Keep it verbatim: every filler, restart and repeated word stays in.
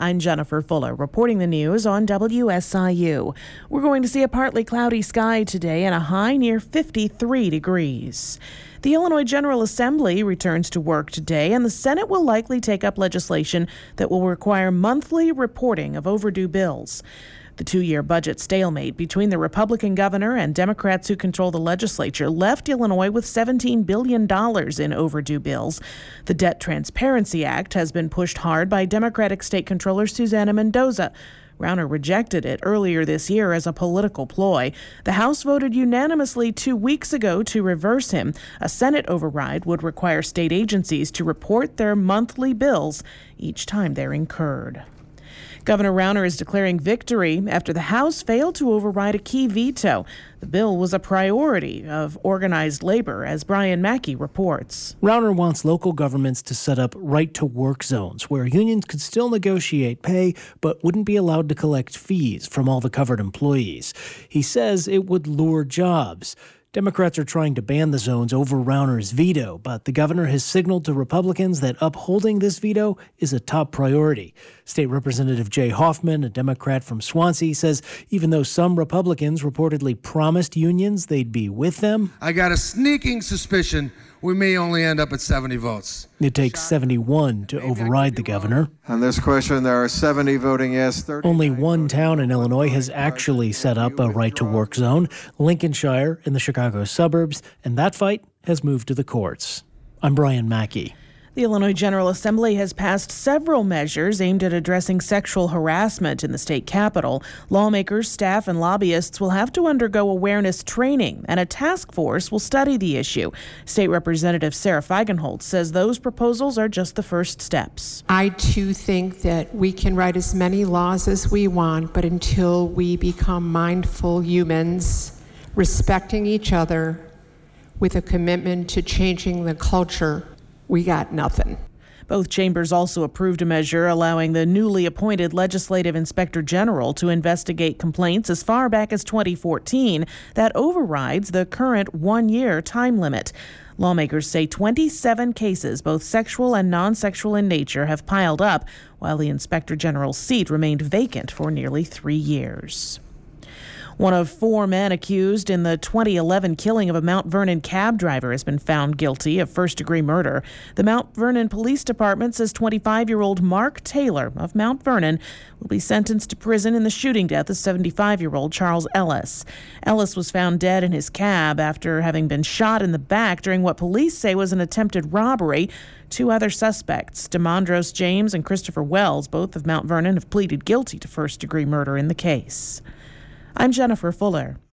I'm Jennifer Fuller, reporting the news on W S I U. We're going to see a partly cloudy sky today and a high near fifty-three degrees. The Illinois General Assembly returns to work today, and the Senate will likely take up legislation that will require monthly reporting of overdue bills. The two-year budget stalemate between the Republican governor and Democrats who control the legislature left Illinois with seventeen billion dollars in overdue bills. The Debt Transparency Act has been pushed hard by Democratic State Controller Susana Mendoza. Rauner rejected it earlier this year as a political ploy. The House voted unanimously two weeks ago to reverse him. A Senate override would require state agencies to report their monthly bills each time they're incurred. Governor Rauner is declaring victory after the House failed to override a key veto. The bill was a priority of organized labor, as Brian Mackey reports. Rauner wants local governments to set up right-to-work zones where unions could still negotiate pay but wouldn't be allowed to collect fees from all the covered employees. He says it would lure jobs. Democrats are trying to ban the zones over Rauner's veto, but the governor has signaled to Republicans that upholding this veto is a top priority. State Representative Jay Hoffman, a Democrat from Swansea, says even though some Republicans reportedly promised unions they'd be with them, I got a sneaking suspicion we may only end up at seventy votes. It takes seventy-one to override the governor. On this question, there are seventy voting yes. Only one town in Illinois has actually set up a right-to-work zone, Lincolnshire in the Chicago suburbs, and that fight has moved to the courts. I'm Brian Mackey. The Illinois General Assembly has passed several measures aimed at addressing sexual harassment in the state capitol. Lawmakers, staff, and lobbyists will have to undergo awareness training, and a task force will study the issue. State Representative Sarah Feigenholtz says those proposals are just the first steps. I, too, think that we can write as many laws as we want, but until we become mindful humans, respecting each other, with a commitment to changing the culture, we got nothing. Both chambers also approved a measure allowing the newly appointed Legislative Inspector General to investigate complaints as far back as twenty fourteen that overrides the current one-year time limit. Lawmakers say twenty-seven cases, both sexual and non-sexual in nature, have piled up, while the Inspector General's seat remained vacant for nearly three years. One of four men accused in the twenty eleven killing of a Mount Vernon cab driver has been found guilty of first-degree murder. The Mount Vernon Police Department says twenty-five-year-old Mark Taylor of Mount Vernon will be sentenced to prison in the shooting death of seventy-five-year-old Charles Ellis. Ellis was found dead in his cab after having been shot in the back during what police say was an attempted robbery. Two other suspects, Demondros James and Christopher Wells, both of Mount Vernon, have pleaded guilty to first-degree murder in the case. I'm Jennifer Fuller.